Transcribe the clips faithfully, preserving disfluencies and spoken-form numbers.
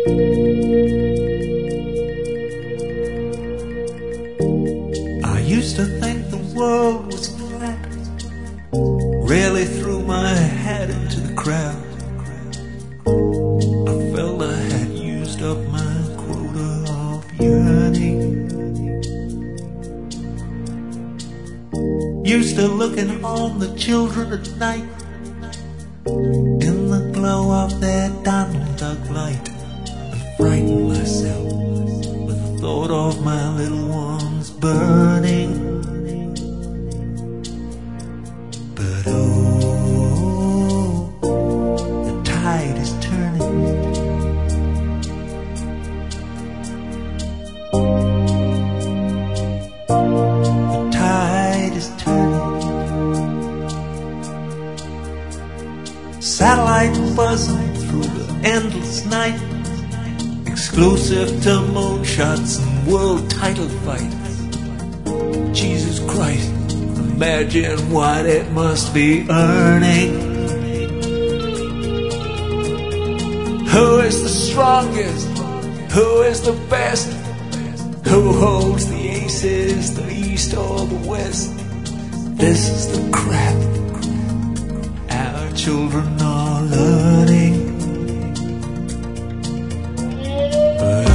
I used to think the world was flat, rarely threw my hat into the crowd. I felt I had used up my quota of yearning. Used to looking on the children at night in the glow of their Donald Duck light, and frighten myself with the thought of my little ones burning. But oh, the tide is turning. The tide is turning. Satellite buzzing through the endless night, exclusive to moonshots and world title fights. Jesus Christ, imagine what it must be earning. Who is the strongest? Who is the best? Who holds the aces, the east or the west? This is the crap our children are learning. But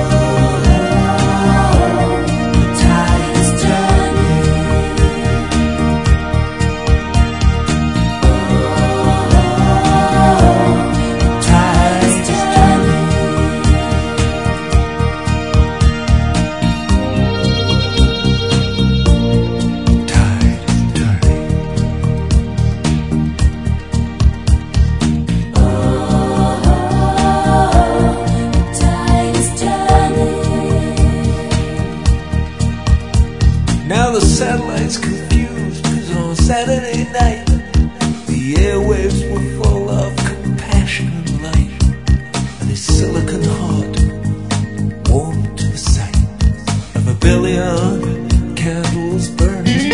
now the satellite's confused, 'cause on Saturday night the airwaves were full of compassion and light, and his silicon heart warmed to the sight of a billion candles burning.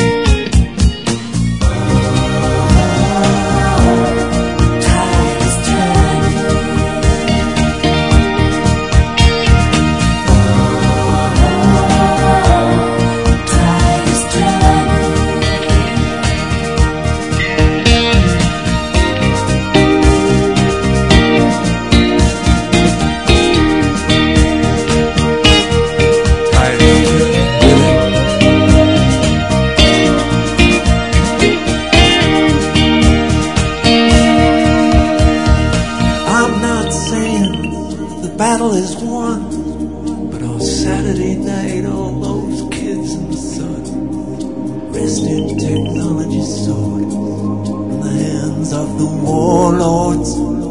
The battle is won, but on Saturday night all those kids in the sun rested technology's sword in the hands of the warlords.